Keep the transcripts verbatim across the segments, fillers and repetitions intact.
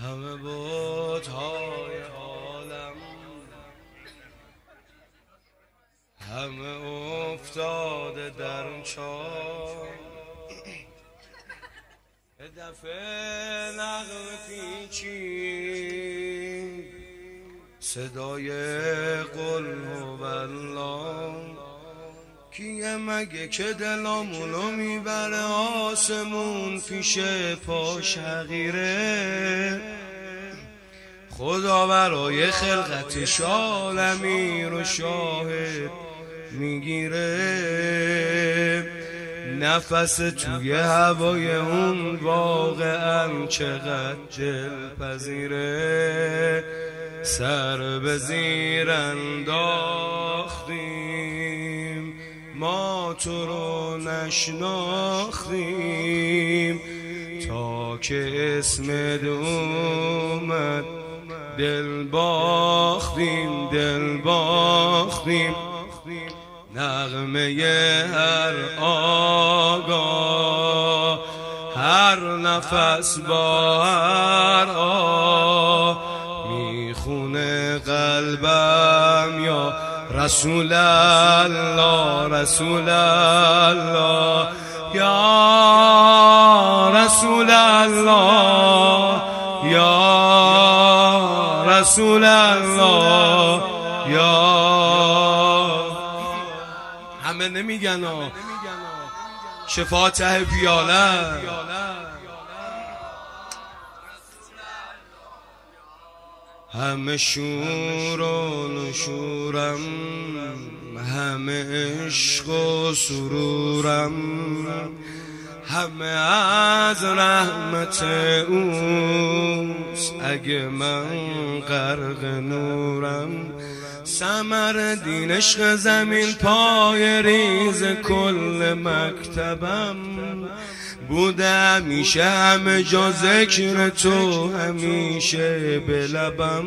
همه بت‌های عالم همه افتاده در اون چاه، یه دفعه نغمه پیچید صدای قل هوالله، کیه مگه که دلامونو میبره آسمون پیش پاش حقیره، خدا برای خلقتش عالمی رو شاهد میگیره، نفس توی هوای اون واقعا چقدر دلپذیره، سر به زیر انداختیم ما تو رو نشناختیم، تا که اسمت اومد دل باختیم دل باختیم، نغمه هر آگاه هر نفس با هر آه میخونه قلبم یا رسول الله رسول الله یا رسول الله یا رسول الله یا همه نمیگن شفا ته پیاله، همه شور و نشورم همه عشق و سرورم، همه از رحمت اوست اگه من غرق نورم، ثمر دین عشق زمین پای ریز کل مکتبم، بوده همیشه همه جا ذکر تو همیشه به لبم،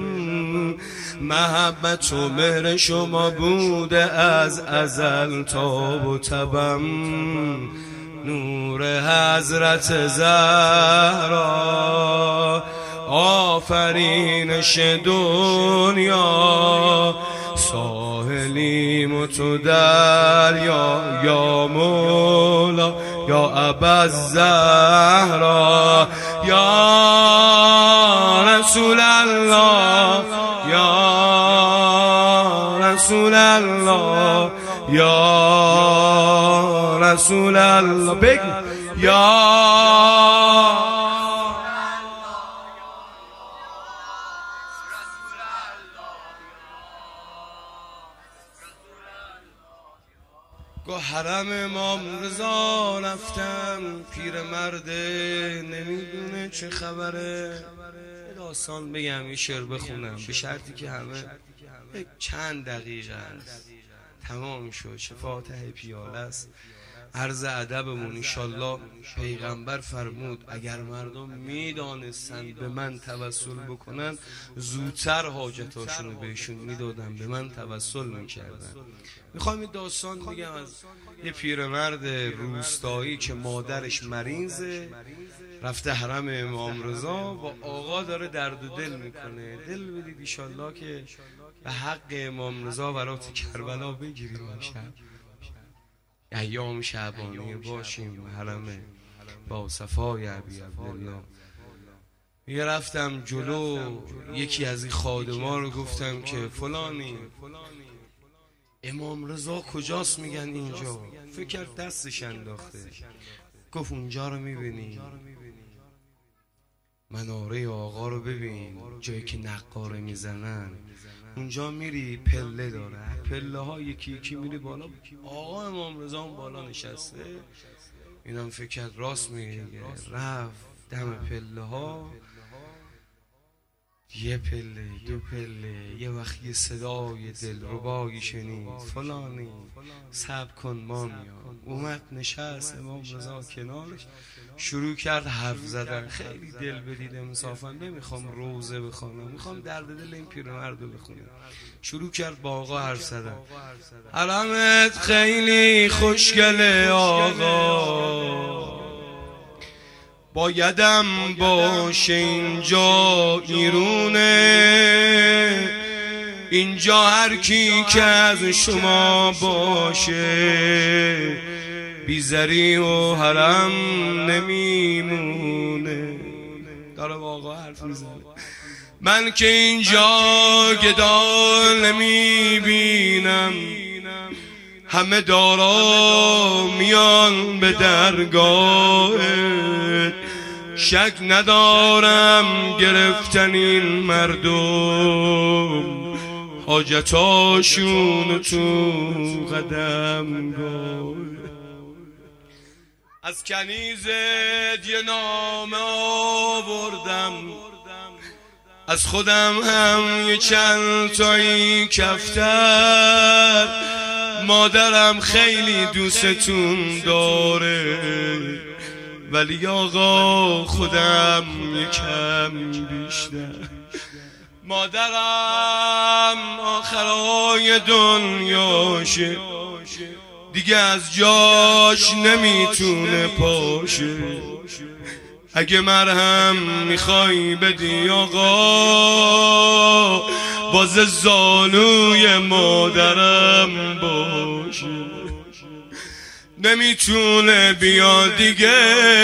محبت و مهر شما بوده از ازل تاب و تبم، نور حضرت زهرا آفرینش دنیا، ساحلیم و تو دریا یا مولا یا ابوالزهرا یا رسول الله یا رسول الله یا رسول الله بگو یا گو حرم امام رضا رفتم، پیرمرده نمیدونه چه خبره، داستان بگم یه شعر بخونم به شرطی که همه چند دقیقه است تمام شد، شفا ته پیاله است. عرض ادبمون انشالله پیغمبر فرمود اگر مردم میدانستند به من توسل بکنن زودتر حاجتاشونو بهشون میدادن، به من توسل میکردن. میخوام این داستان بگم از یه پیرمرد روستایی که مادرش مریضه، رفته حرم امام رضا و آقا داره درد و دل میکنه، دل بدید انشالله که به حق امام رضا برات کربلا بگیریم امشب، ایام شعبانی باشیم حرم با صفای ابی عبدالله. یه رفتم جلو یکی از این خادما رو گفتم که فلانی امام رضا کجاست؟ میگن اینجا. فکر کرد دستش انداخته، گفت اونجا رو میبینی مناره آقا رو ببین، جایی که نقاره میزنن اونجا میری پله داره، پله ها یکی یکی میری بالا، آقا امام رضا اون بالا نشسته. اینم فکر کرد راست میگه، رفت دم پله ها، یه پله دو پله، یه وقت یه صدای دلربایی شنید فلانی صبر کن ما میام. اومد نشست امام رضا کنارش، شروع کرد حرف زدن، خیلی دل بدید انصافا، نمیخوام روزه بخونم، میخوام درد دل این پیرمرد رو بخونم. شروع کرد با آقا حرف زدن، حرمت خیلی خوشگله آقا، بایدم باشه اینجا ایرونه، اینجا هر کی که از شما باشه بیزری و حرم نمیمونه. داره واقعا حرف میزنه. من که اینجا گدا نمیبینم، همه دارا میان به درگاهت، شک ندارم گرفتن این مردم حاجتاشون تو قدمگاه. از کنیزت یه نامه آوردم، از خودم هم یه چند تایی کفتر، مادرم خیلی دوستتون داره ولی آقا خودم یکم بیشتر. مادرم آخرای دنیاشه، دیگه از جاش نمیتونه پاشه. اگه مرهم میخوای بدی آقا، باز زانوی مادرم باشه. نمیتونه بیا دیگه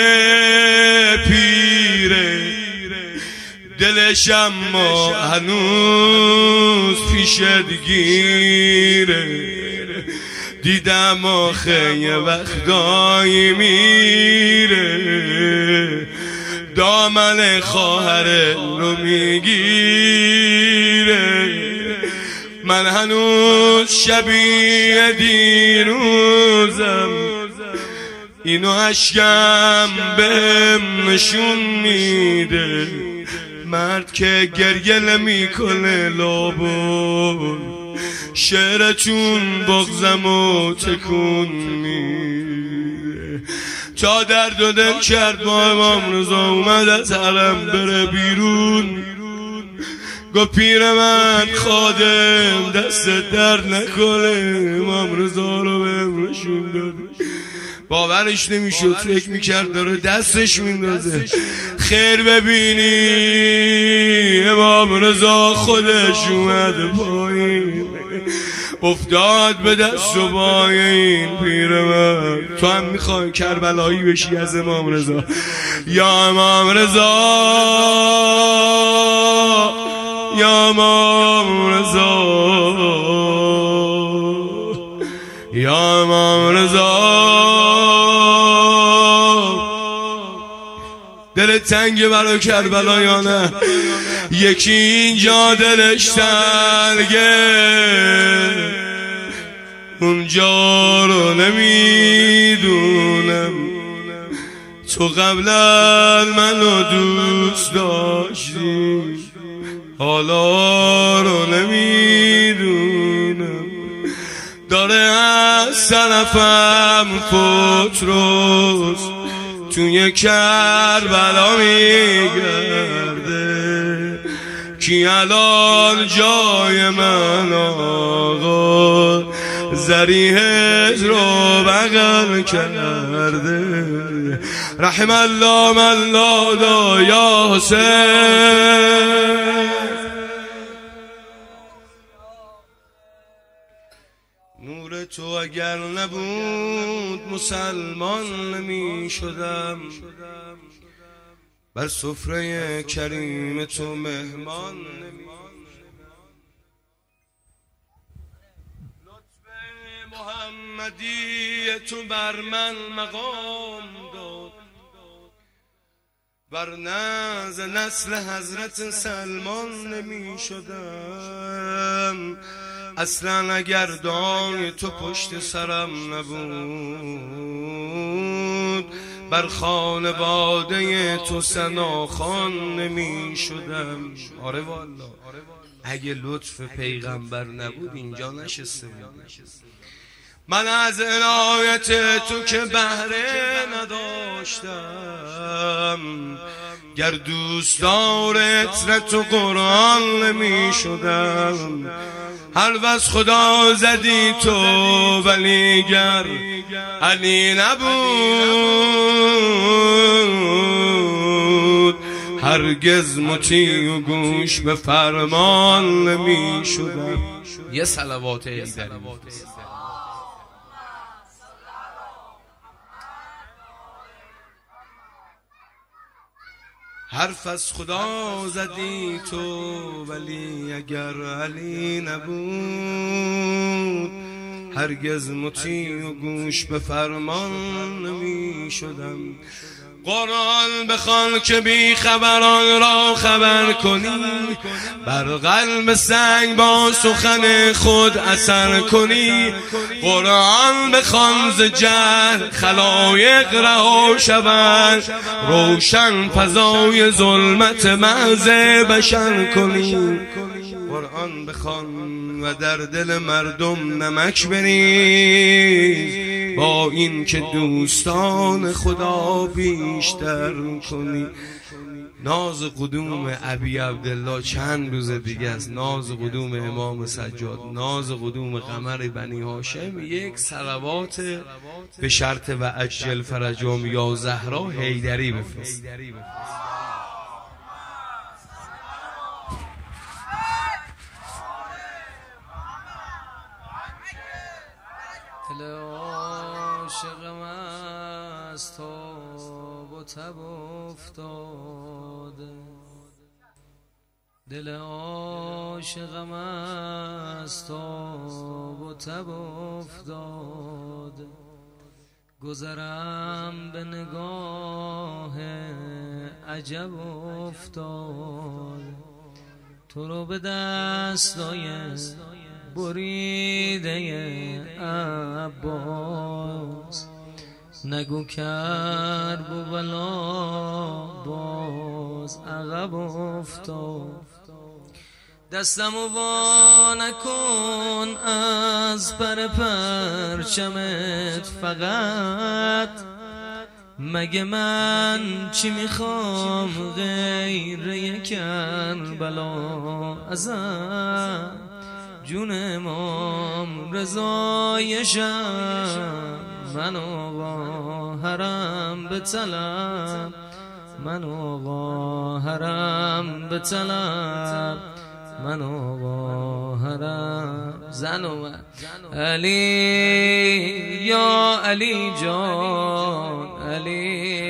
پیره، دلش اما هنوز پیشت گیره. دیدم آخه یه وقتایی میره، دامن خواهر رو میگیره. من هنوز شبیه دیروزم، اینو اشکم بهم نشون میده. مرد که گریه نمیکنه لابد، شعرتون بغضم و تکون میده. تا درد و دل کرد با امام رضا اومد از حرم بره بیرون، گو پیرمرد خادم دست درد نکنه، امام رضا رو بهم نشون داد. باورش نمیشد، فکر میکرد داره دستش میندازه. خیر ببینی امام رضا خودش اومده پایین، افتاد به دست و پای این پیرمرد. تو هم میخوای کربلایی بشی از امام رضا؟ یا امام رضا، یا امام رضا، یا امام رضا. دل تنگ برای کربلا یا نه؟ یکی اینجا دلش تنگه، اونجا رو نمیدونم. تو قبلا منو دوست داشتی، حالا رو نمیدونم. داره از طرفم پتروس توی کربلا میگرده، کی الان جای من آقا ذریحت رو بغل کرده. رحم الله من لادا یا حسین. نور تو اگر نبود مسلمان نمی شدم، بر سفره کریم تو مهمان نمی شدم. لطف محمدی تو بر من مقام داد، ورنه ز نسل حضرت سلمان نمی شدم. اصلا اگر دعای تو پشت سرم نبود، بر خانواده تو ثناخوان نمی شدم. آره والا، اگه لطف پیغمبر نبود اینجا نشسته بودم. من از عنایت تو که بهره نداشتم، گر دوستدار عطرت و قرآن نمی شدم. هر بس خدا زدی تو ولی گر علی نبود، هرگز مطیع و گوش به فرمان نمی شدم. یه صلوات حیدری. حرف از خدا زدی تو ولی اگر علی نبود هرگز مطیع و گوش به فرمان نمی شدم. قرآن بخوان که بی خبران را خبر کنی، بر قلب سنگ با سخن خود اثر کنی. قرآن بخوان ز جهل خلایق رها شوند، روشن فضای ظلمت محض بشر کنی. قرآن بخوان و در دل مردم نمک بریز، با این که دوستان خدا بیشتر کنی. ناز قدوم ابی عبدالله چند روز دیگه است، ناز قدوم امام سجاد، ناز قدوم قمر بنی هاشم. یک صلوات به شرط و عجل فرجهم یا زهرا حیدری بفرست. دل عاشقم از تاب و تب افتاده، دل عاشقم از تاب و تب افتاده. گذرم به نگاه عجب افتاده، تو رو به دستای بریده عباس نگو کرب و بلا باز عقب افتاد. دستمو وا نکن از پر پرچمت فقط، مگه من چی میخوام غیر یک کربلا ازم. جون امام رضای شم منو با حرم به طلب، منو با حرم به طلب، منو با حرم. زنو علی یا علی جان، علی